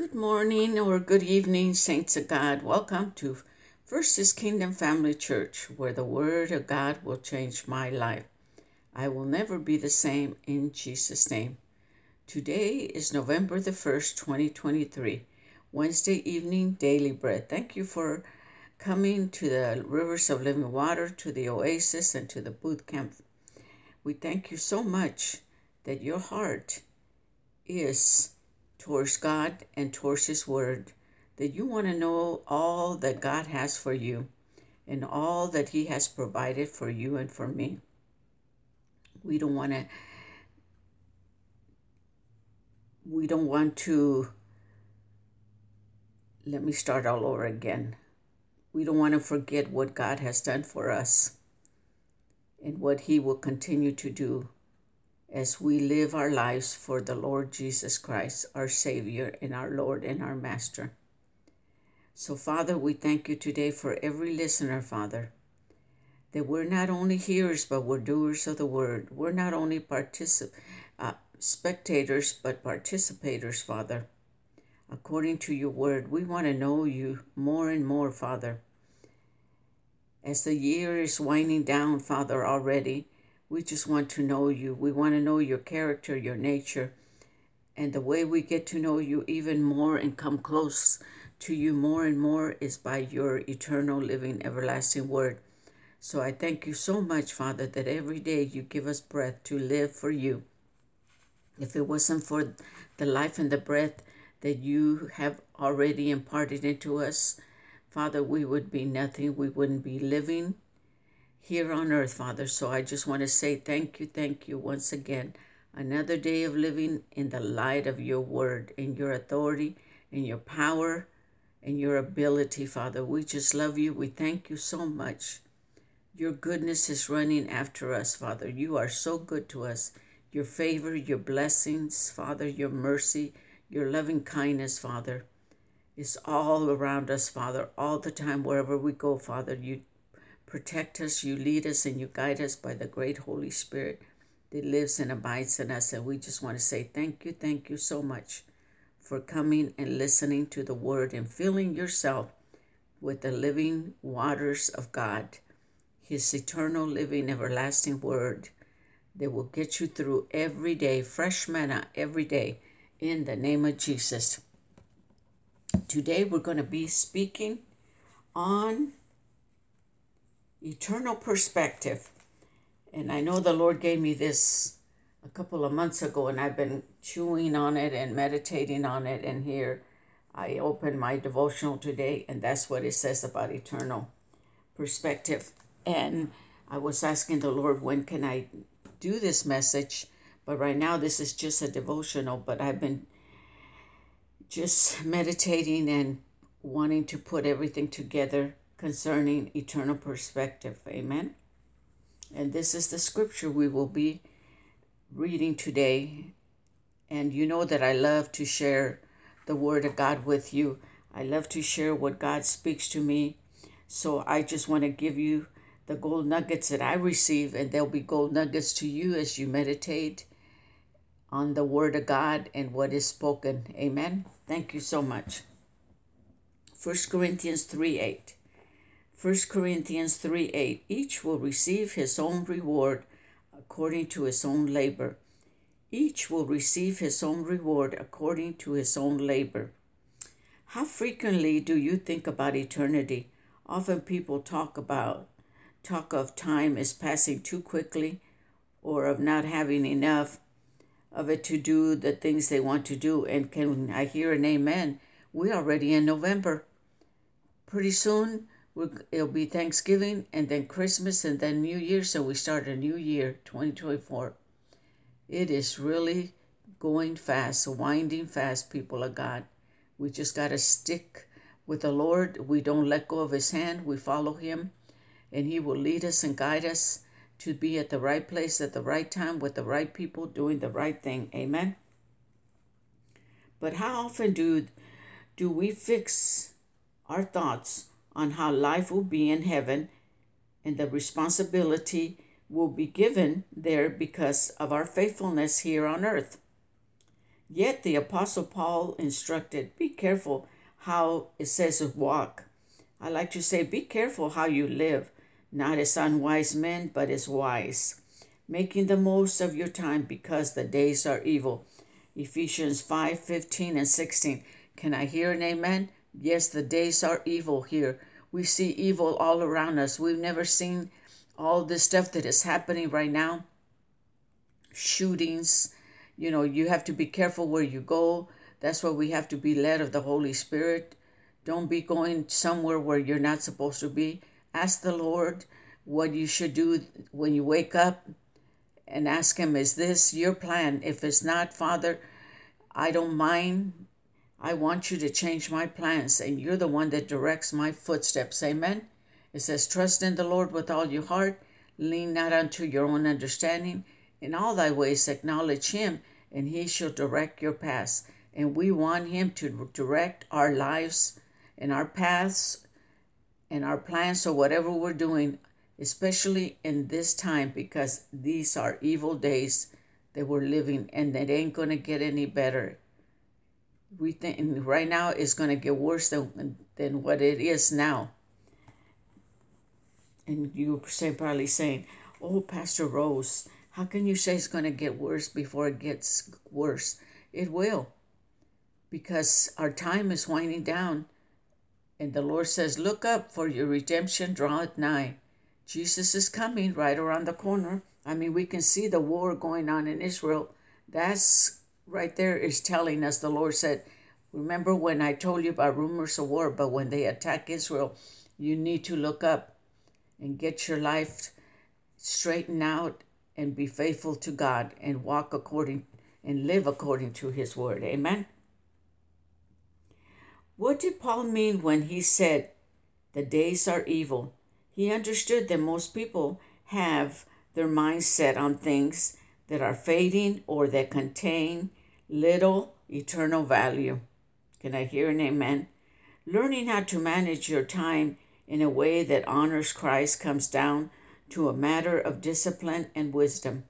Good morning or good evening, saints of God. Welcome to First is Kingdom Family Church, where the Word of God will change my life. I will never be the same in Jesus' name. Today is November the 1st, 2023, Wednesday evening daily bread. Thank you for coming to the Rivers of Living Water, to the Oasis, and to the boot camp. We thank you so much that your heart is towards God and towards His Word, that you want to know all that God has for you and all that He has provided for you and for me. We don't want to, let me start all over again. We don't want to forget what God has done for us and what He will continue to do as we live our lives for the Lord Jesus Christ, our Savior and our Lord and our Master. So, Father, we thank you today for every listener, Father, that we're not only hearers, but we're doers of the word. We're not only spectators, but participators, Father. According to your word, we want to know you more and more, Father. As the year is winding down, Father, already, we just want to know you. We want to know your character, your nature, and the way we get to know you even more and come close to you more and more is by your eternal, living, everlasting word. So I thank you so much, Father, that every day you give us breath to live for you. If it wasn't for the life and the breath that you have already imparted into us, Father, we would be nothing. We wouldn't be living here on earth, Father. So I just want to say thank you once again. Another day of living in the light of your word, in your authority, in your power, and your ability, Father. We just love you. We thank you so much. Your goodness is running after us, Father. You are so good to us. Your favor, your blessings, Father, your mercy, your loving kindness, Father, is all around us, Father, all the time, wherever we go, Father. You protect us, you lead us, and you guide us by the great Holy Spirit that lives and abides in us. And we just want to say thank you so much for coming and listening to the word and filling yourself with the living waters of God, His eternal, living, everlasting word that will get you through every day, fresh manna every day, in the name of Jesus. Today we're going to be speaking on eternal perspective. And I know the Lord gave me this a couple of months ago, and I've been chewing on it and meditating on it. And here I opened my devotional today, and that's what it says about eternal perspective. And I was asking the Lord, when can I do this message? But right now, this is just a devotional, but I've been just meditating and wanting to put everything together concerning eternal perspective. Amen. And this is the scripture we will be reading today. And you know that I love to share the word of God with you. I love to share what God speaks to me. So I just want to give you the gold nuggets that I receive, and there'll be gold nuggets to you as you meditate on the word of God and what is spoken. Amen. Thank you so much. 1 Corinthians 3:8. 1 Corinthians 3:8. Each will receive his own reward according to his own labor. Each will receive his own reward according to his own labor. How frequently do you think about eternity? Often people talk of time as passing too quickly, or of not having enough of it to do the things they want to do. And can I hear an amen? We're already in November. Pretty soon it'll be Thanksgiving and then Christmas and then New Year. So we start a new year, 2024. It is really going fast, winding fast, people of God. We just got to stick with the Lord. We don't let go of His hand. We follow Him, and He will lead us and guide us to be at the right place at the right time with the right people doing the right thing. Amen. But how often do we fix our thoughts on how life will be in heaven, and the responsibility will be given there because of our faithfulness here on earth? Yet the Apostle Paul instructed, be careful how it says walk. I like to say, be careful how you live, not as unwise men, but as wise, making the most of your time because the days are evil. Ephesians 5:15 and 16. Can I hear an amen? Yes, the days are evil here. We see evil all around us. We've never seen all this stuff that is happening right now. Shootings. You have to be careful where you go. That's why we have to be led of the Holy Spirit. Don't be going somewhere where you're not supposed to be. Ask the Lord what you should do when you wake up and ask Him, is this your plan? If it's not, Father, I don't mind. I want you to change my plans, and you're the one that directs my footsteps. Amen. It says, trust in the Lord with all your heart. Lean not unto your own understanding. In all thy ways acknowledge Him, and He shall direct your paths. And we want Him to direct our lives and our paths and our plans or whatever we're doing, especially in this time, because these are evil days that we're living, and it ain't going to get any better. We think right now it's going to get worse than what it is now. And you're probably saying, oh, Pastor Rose, how can you say it's going to get worse before it gets worse? It will, because our time is winding down. And the Lord says, look up, for your redemption draweth nigh. Jesus is coming right around the corner. I mean, we can see the war going on in Israel. That's right there is telling us, the Lord said, remember when I told you about rumors of war, but when they attack Israel, you need to look up and get your life straightened out and be faithful to God and walk according and live according to His word. Amen. What did Paul mean when he said the days are evil? He understood that most people have their minds set on things that are fading or that contain little eternal value. Can I hear an amen? Learning how to manage your time in a way that honors Christ comes down to a matter of discipline and wisdom.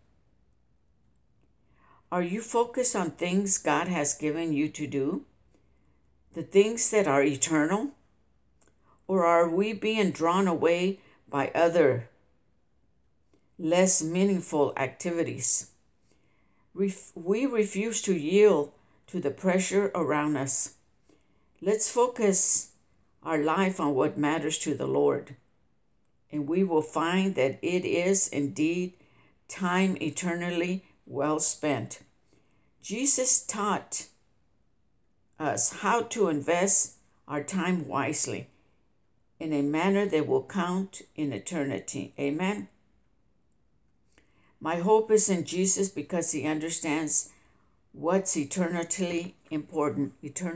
Are you focused on things God has given you to do? The things that are eternal? Or are we being drawn away by other, less meaningful activities? We refuse to yield to the pressure around us. Let's focus our life on what matters to the Lord, and we will find that it is indeed time eternally well spent. Jesus taught us how to invest our time wisely in a manner that will count in eternity. Amen. My hope is in Jesus because He understands what's eternally important.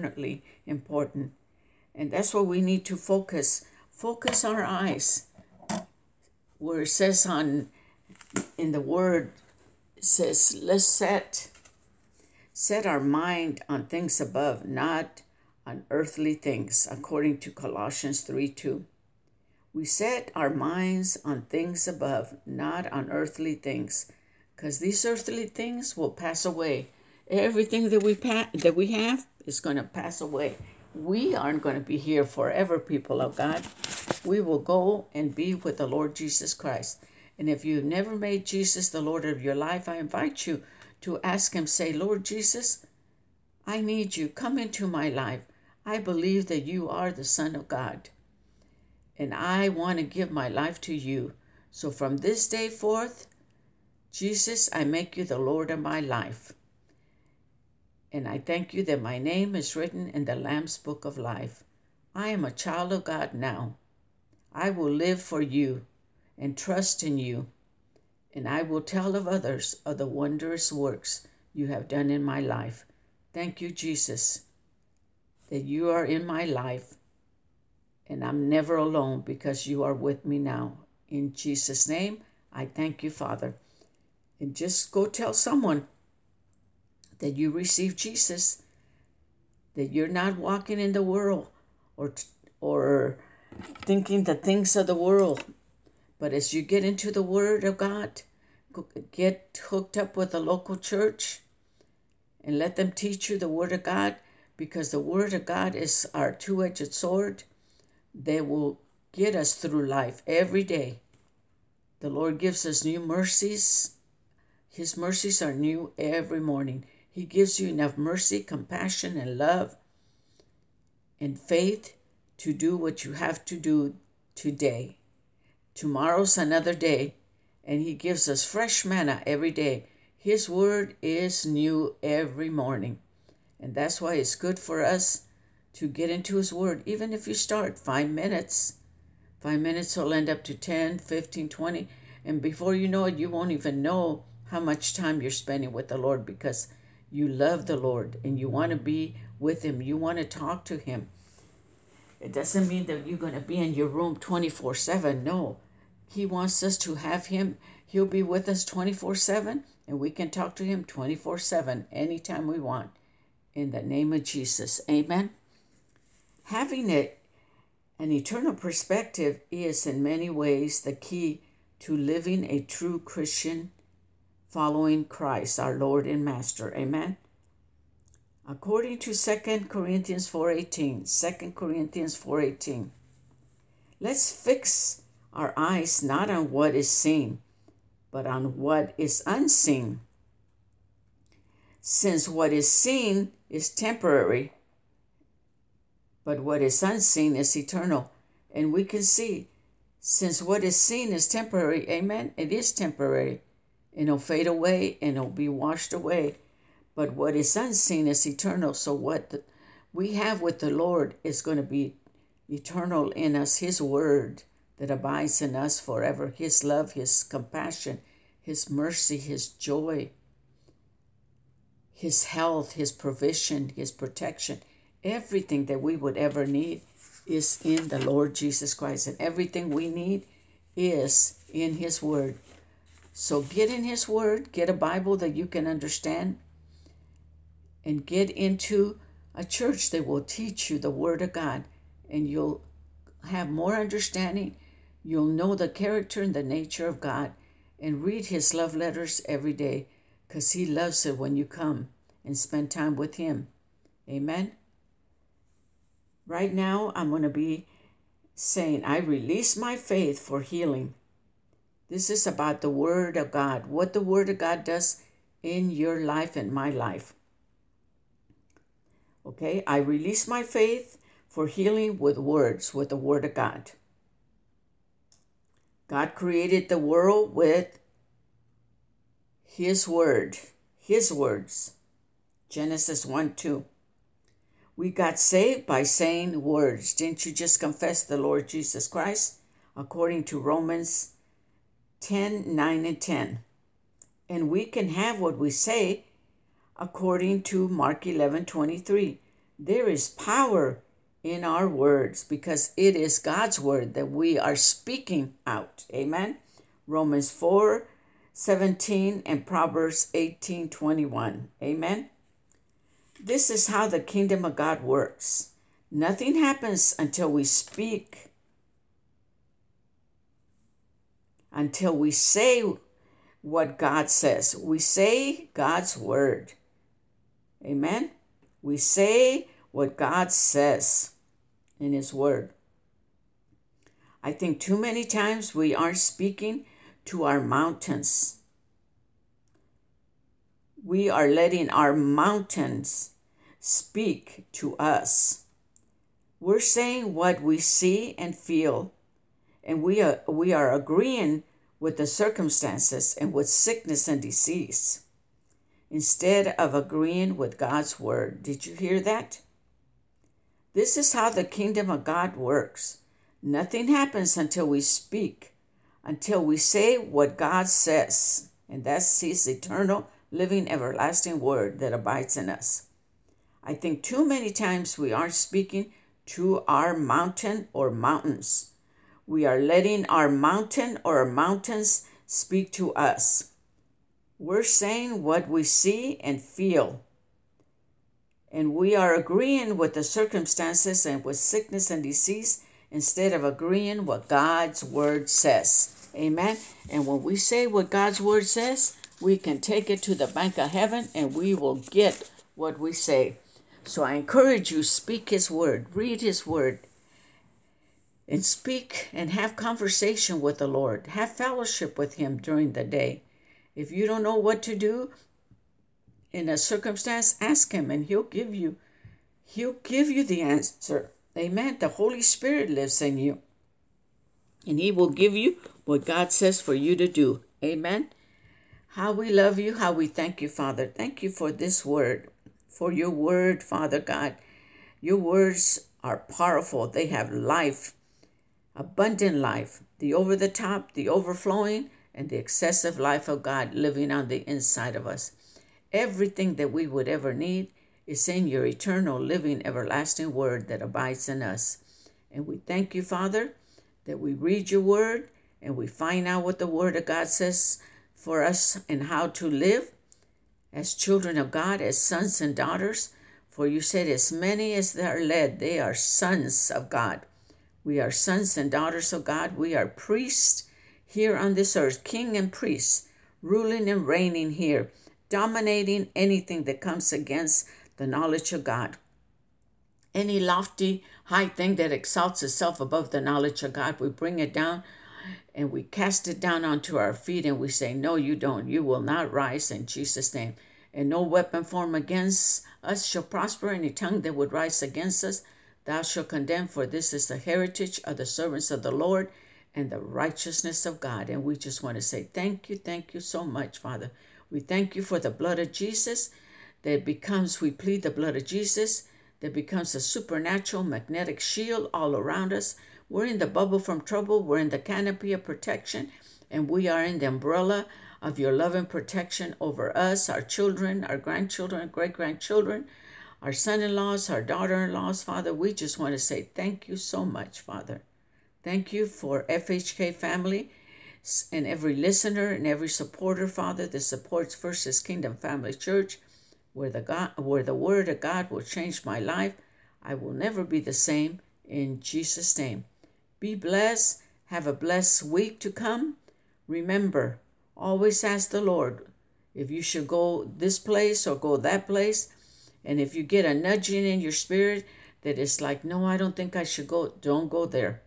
And that's what we need to focus our eyes. Where it says in the word, it says, let's set our mind on things above, not on earthly things, according to Colossians 3:2. We set our minds on things above, not on earthly things, because these earthly things will pass away. Everything that we have is going to pass away. We aren't going to be here forever, people of God. We will go and be with the Lord Jesus Christ. And if you've never made Jesus the Lord of your life, I invite you to ask Him, say, Lord Jesus, I need you. Come into my life. I believe that you are the Son of God, and I want to give my life to you. So from this day forth, Jesus, I make you the Lord of my life. And I thank you that my name is written in the Lamb's Book of Life. I am a child of God now. I will live for you and trust in you, and I will tell of others of the wondrous works you have done in my life. Thank you, Jesus, that you are in my life, and I'm never alone because you are with me now. In Jesus' name, I thank you, Father. And just go tell someone that you receive Jesus, that you're not walking in the world or thinking the things of the world. But as you get into the Word of God, get hooked up with a local church and let them teach you the Word of God, because the Word of God is our two-edged sword that will get us through life every day. The Lord gives us new mercies. His mercies are new every morning. He gives you enough mercy, compassion, and love and faith to do what you have to do today. Tomorrow's another day, and He gives us fresh manna every day. His Word is new every morning, and that's why it's good for us to get into His Word. Even if you start 5 minutes, 5 minutes will end up to 10, 15, 20, and before you know it, you won't even know how much time you're spending with the Lord, because you love the Lord and you want to be with Him. You want to talk to Him. It doesn't mean that you're going to be in your room 24/7. No. He wants us to have Him. He'll be with us 24/7, and we can talk to Him 24/7 anytime we want. In the name of Jesus. Amen. Having an eternal perspective is in many ways the key to living a true Christian following Christ, our Lord and Master. Amen. According to 2 Corinthians 4:18, 2 Corinthians 4:18, let's fix our eyes not on what is seen, but on what is unseen. Since what is seen is temporary, but what is unseen is eternal. And we can see, since what is seen is temporary, amen, it is temporary. It'll fade away and it'll be washed away. But what is unseen is eternal. So what we have with the Lord is going to be eternal in us. His Word that abides in us forever. His love, His compassion, His mercy, His joy, His health, His provision, His protection. Everything that we would ever need is in the Lord Jesus Christ. And everything we need is in His Word. So get in His Word, get a Bible that you can understand, and get into a church that will teach you the Word of God, and you'll have more understanding. You'll know the character and the nature of God, and read His love letters every day, because He loves it when you come and spend time with Him. Amen. Right now, I'm going to be saying, I release my faith for healing. This is about the Word of God, what the Word of God does in your life and my life. Okay, I release my faith for healing with words, with the Word of God. God created the world with His Word, His words. Genesis 1:2. We got saved by saying words. Didn't you just confess the Lord Jesus Christ? According to Romans 10:9 and 10. And we can have what we say according to Mark 11:23. There is power in our words because it is God's word that we are speaking out. Amen. Romans 4:17 and Proverbs 18:21. Amen. This is how the kingdom of God works. Nothing happens until we speak, until we say what God says. We say God's word. Amen. We say what God says in His Word. I think too many times we aren't speaking to our mountains. We are letting our mountains speak to us. We're saying what we see and feel, and we are agreeing with the circumstances and with sickness and disease, instead of agreeing with God's word. Did you hear that? This is how the kingdom of God works. Nothing happens until we speak, until we say what God says. And that's His eternal, living, everlasting word that abides in us. I think too many times we aren't speaking to our mountain or mountains. We are letting our mountain or our mountains speak to us. We're saying what we see and feel. And we are agreeing with the circumstances and with sickness and disease instead of agreeing what God's word says. Amen. And when we say what God's word says, we can take it to the bank of heaven and we will get what we say. So I encourage you, speak His word, read His word, and speak and have conversation with the Lord. Have fellowship with Him during the day. If you don't know what to do in a circumstance, ask Him and He'll give you the answer. Amen. The Holy Spirit lives in you, and He will give you what God says for you to do. Amen. How we love you, how we thank you, Father. Thank you for this word, for your word, Father God. Your words are powerful. They have life, abundant life, the over the top, the overflowing, and the excessive life of God living on the inside of us. Everything that we would ever need is in your eternal, living, everlasting word that abides in us. And we thank you, Father, that we read your word and we find out what the word of God says for us and how to live as children of God, as sons and daughters. For you said, as many as they are led, they are sons of God. We are sons and daughters of God. We are priests here on this earth, king and priests, ruling and reigning here, dominating anything that comes against the knowledge of God. Any lofty, high thing that exalts itself above the knowledge of God, we bring it down and we cast it down onto our feet and we say, no, you don't. You will not rise in Jesus' name. And no weapon formed against us shall prosper. Any tongue that would rise against us, thou shalt condemn. For this is the heritage of the servants of the Lord and the righteousness of God. And we just want to say thank you so much, Father. We thank you for the blood of Jesus that becomes, we plead the blood of Jesus that becomes a supernatural magnetic shield all around us. We're in the bubble from trouble. We're in the canopy of protection, and we are in the umbrella of your love and protection over us, our children, our grandchildren, great-grandchildren, our son-in-laws, our daughter-in-laws. Father, we just want to say thank you so much, Father. Thank you for FHK family and every listener and every supporter, Father, that supports First Kingdom Family Church, where the word of God will change my life. I will never be the same. In Jesus' name. Be blessed. Have a blessed week to come. Remember, always ask the Lord if you should go this place or go that place. And if you get a nudging in your spirit that is like, no, I don't think I should go, don't go there.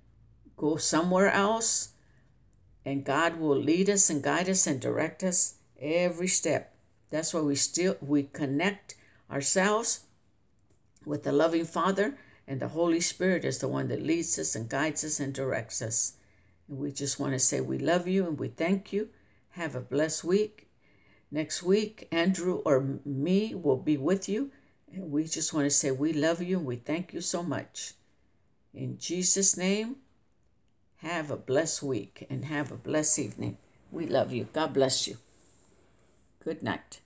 Go somewhere else, and God will lead us and guide us and direct us every step. That's why we connect ourselves with the loving Father, and the Holy Spirit is the one that leads us and guides us and directs us. And we just want to say we love you and we thank you. Have a blessed week. Next week, Andrew or me will be with you. And we just want to say we love you and we thank you so much. In Jesus' name, have a blessed week and have a blessed evening. We love you. God bless you. Good night.